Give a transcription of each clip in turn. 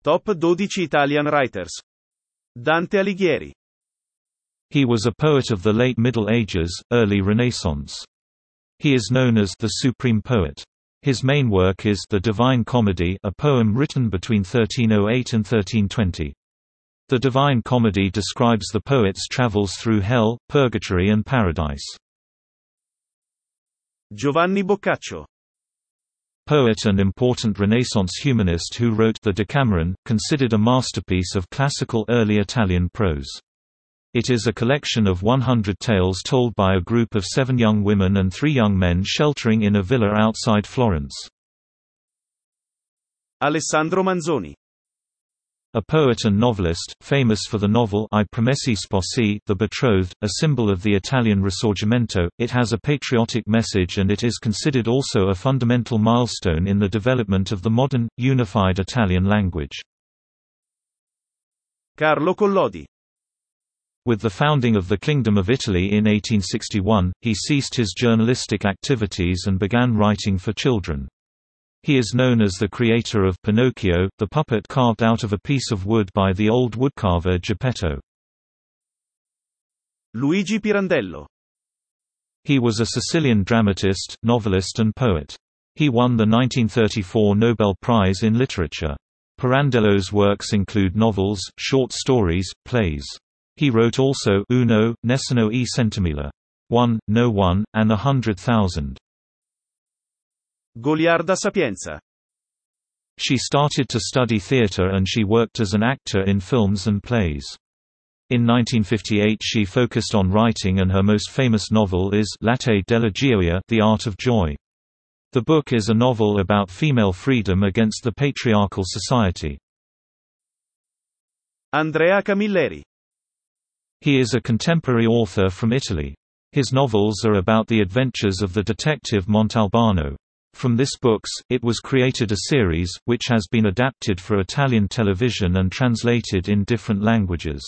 Top 12 Italian writers. Dante Alighieri. He was a poet of the late Middle Ages, early Renaissance. He is known as the Supreme Poet. His main work is The Divine Comedy, a poem written between 1308 and 1320. The Divine Comedy describes the poet's travels through hell, purgatory and paradise. Giovanni Boccaccio. Poet and important Renaissance humanist who wrote the Decameron, considered a masterpiece of classical early Italian prose. It is a collection of 100 tales told by a group of 7 young women and 3 young men sheltering in a villa outside Florence. Alessandro Manzoni. A poet and novelist, famous for the novel I Promessi Sposi, The Betrothed, a symbol of the Italian Risorgimento. It has a patriotic message and it is considered also a fundamental milestone in the development of the modern, unified Italian language. Carlo Collodi. With the founding of the Kingdom of Italy in 1861, he ceased his journalistic activities and began writing for children. He is known as the creator of Pinocchio, the puppet carved out of a piece of wood by the old woodcarver Geppetto. Luigi Pirandello. He was a Sicilian dramatist, novelist and poet. He won the 1934 Nobel Prize in Literature. Pirandello's works include novels, short stories, plays. He wrote also Uno, Nessuno e Centomila. One, No One, and 100,000. Goliarda Sapienza. She started to study theatre and she worked as an actor in films and plays. In 1958 she focused on writing and her most famous novel is L'arte della gioia, The Art of Joy. The book is a novel about female freedom against the patriarchal society. Andrea Camilleri. He is a contemporary author from Italy. His novels are about the adventures of the detective Montalbano. From this books, it was created a series, which has been adapted for Italian television and translated in different languages.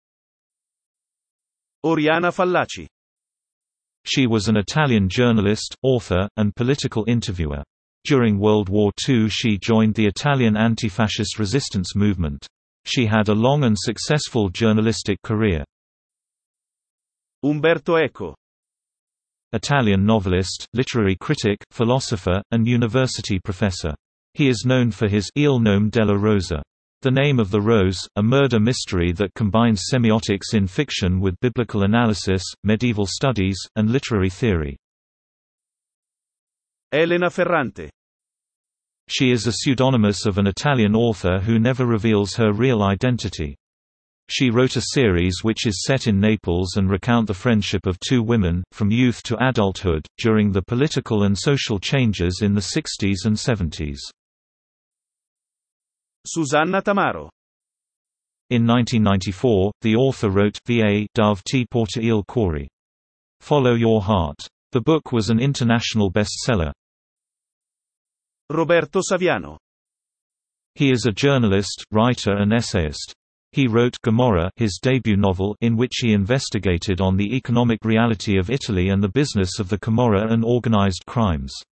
Oriana Fallaci. She was an Italian journalist, author, and political interviewer. During World War II she joined the Italian anti-fascist resistance movement. She had a long and successful journalistic career. Umberto Eco. Italian novelist, literary critic, philosopher, and university professor. He is known for his Il nome della rosa. The Name of the Rose, a murder mystery that combines semiotics in fiction with biblical analysis, medieval studies, and literary theory. Elena Ferrante. She is a pseudonymous of an Italian author who never reveals her real identity. She wrote a series which is set in Naples and recount the friendship of 2 women, from youth to adulthood, during the political and social changes in the 60s and 70s. Susanna Tamaro. In 1994, the author wrote Va Dove ti porta il cuore. Follow Your Heart. The book was an international bestseller. Roberto Saviano. He is a journalist, writer and essayist. He wrote Gomorrah, his debut novel, in which he investigated on the economic reality of Italy and the business of the Camorra and organized crimes.